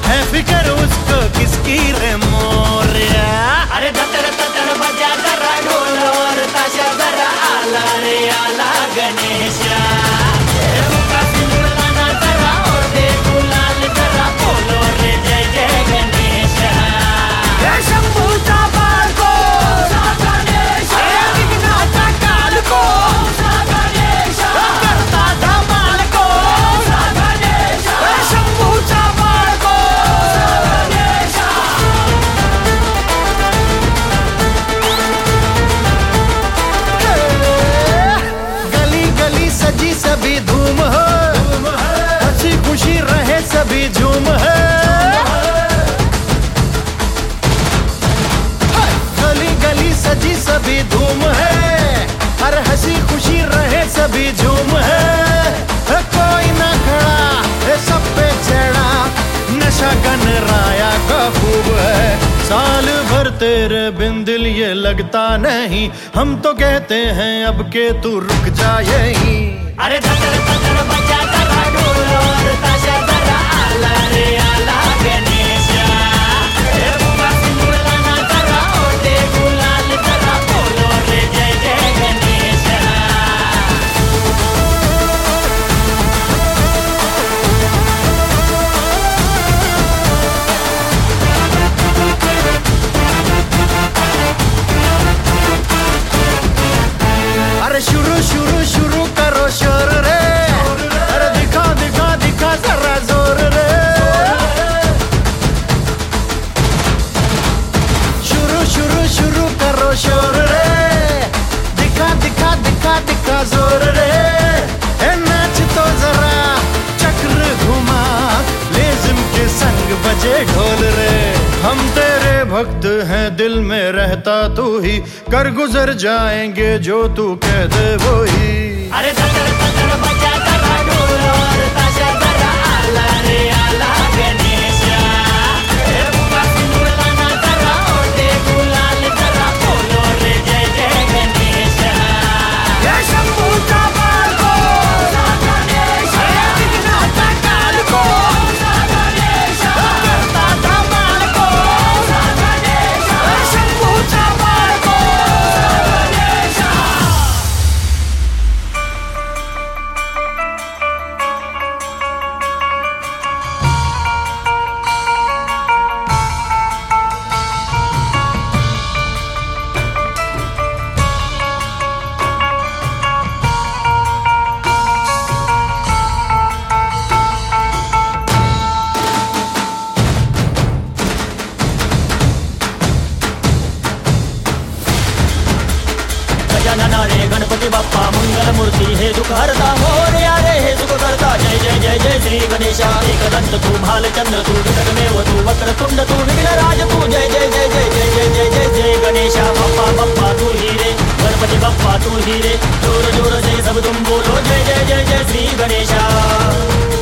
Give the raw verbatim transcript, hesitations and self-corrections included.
है फिकर उसको किसकी रे मोरिया। अरे दतर दतर बजा जरा ढोल और ताशा जरा आला रे आला गणेशा। मुका सिंदूर लाना जरा और दे गुलाल जरा बोलो रे जय जय गणेशा। शंभूचा बाळको गणेशा विघ्नाचा कालको गणेशा करता धमालको गणेशा शंभूचा बाळको गणेशा। गली गली सजी सभी धूम हो, हंसी खुशी रहे सभी झूम है। गली गली सजी सभी धूम है, हर हंसी खुशी रहे सभी झूम है। कोई ना खड़ा है सब पे चढ़ा, नशा गन राया का खूब है। साल भर तेरे बिन दिल ये लगता नहीं, हम तो कहते हैं अब के तू रुक जा यहीं। अरे दतर दतर बजा जरा ढोल और ताशा जरा आला रे आला गणेशा। मुका सिंदूर लाना जरा और दे गुलाल जरा बोलो रे जय जय गणेशा। अरे शुरू शुरू शुरू करो शोर रे, अरे दिखा दिखा दिखा जरा जोर रे। शुरू शुरू शुरू करो शोर रे, दिखा दिखा दिखा दिखा जोर रे। ए नाच तो जरा चक्र घुमा, लेज़िम के संग बजे ढोल रे। हम तेरे भक्त हैं दिल में रहता तू ही, कर गुजर जाएंगे जो तू कह दे वो ही। अरे दतर दतर बजा जरा ढोल और ताशा जरा आला रे आला गणेशा। मुका सिंदूर लाना जरा और दे गुलाल जरा बोलो रे जय जय गणेशा। शंभूचा बाळको गणेशा विघ्नाचा कालको गणेशा करता धमालको गणेशा शंभूचा बाळको। गणेशा। गजानना रे गणपती बाप्पा मंगल मूर्ती हे दुःख हरता मोरया रे हे सुख करता। जय जय जय जय श्री गणेशा। एकदंत तू भालचंद्र तू विकटमेव तू वक्रतुंड तू विघ्नराज तू। जय जय जय जय जय जय जय जय जय गणेशा। बाप्पा बाप्पा तू ही रे गणपति बाप्पा तू ही रे, जोर जोर से सब तुम बोलो जय जय जय जय श्री गणेशा।